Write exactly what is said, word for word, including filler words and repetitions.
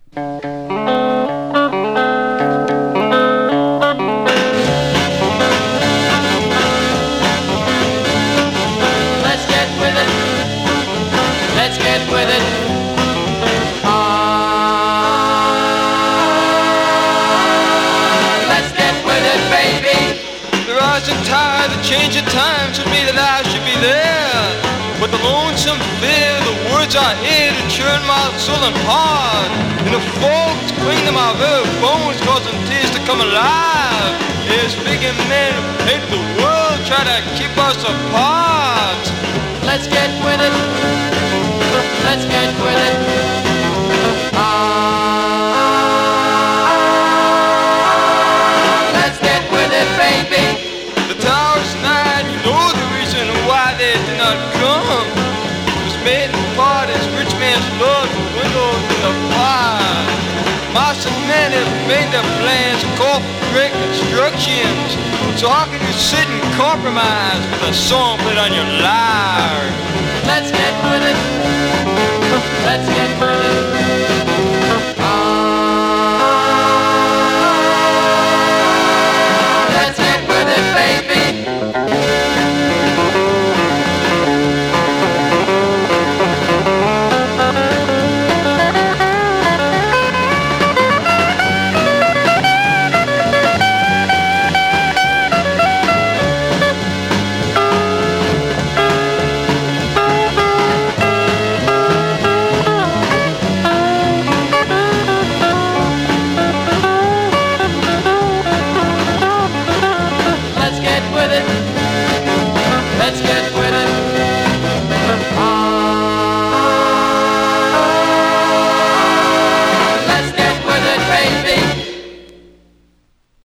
Change of time told me that I should be there, but the lonesome fear, the words I hear to churn my soul and heart, and the fog to cling to my very bones, causing tears to come alive. There's speaking men who hate the world, try to keep us apart. Let's get with it. Let's get with it. Ah, let's get with it, baby. Towers night, you know the reason why they did not come. It was made in part as rich man's love, the windows in the fire. Master men have made their plans, call for great constructions. So how can you sit and compromise with a song played on your lyre? Let's get with it. Let's get with it.